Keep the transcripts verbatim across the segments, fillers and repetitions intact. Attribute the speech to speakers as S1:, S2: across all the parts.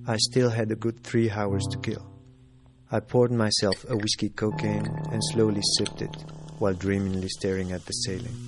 S1: I still had a good three hours to kill. I poured myself a whiskey cocaine and slowly sipped it while dreamily staring at the ceiling.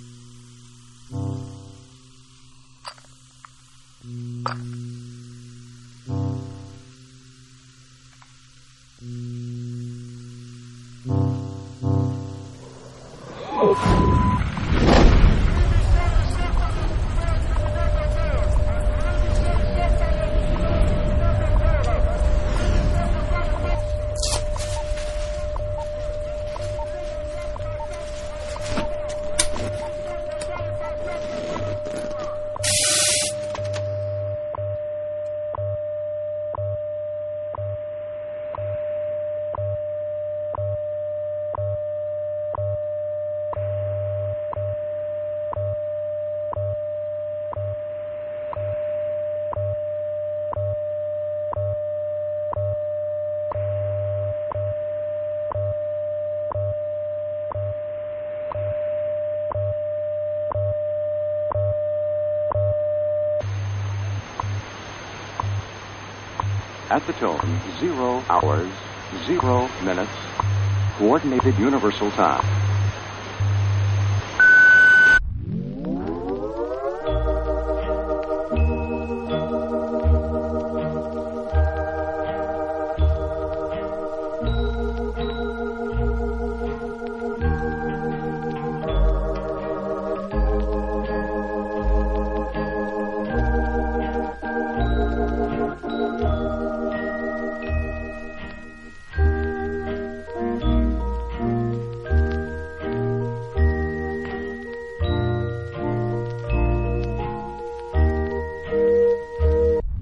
S2: At the tone, zero hours, zero minutes, coordinated universal time.